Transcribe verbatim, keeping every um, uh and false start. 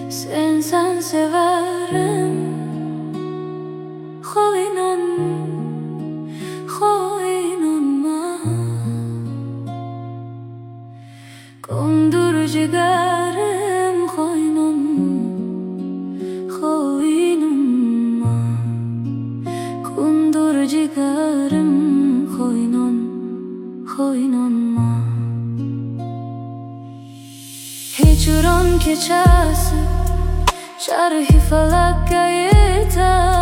Sen sen severim Koynan, koynanma Kondur ciğerim koynan, koynanma Kondur ciğerim koynan, koynanma Hicran keçesi Şerhi felak yeter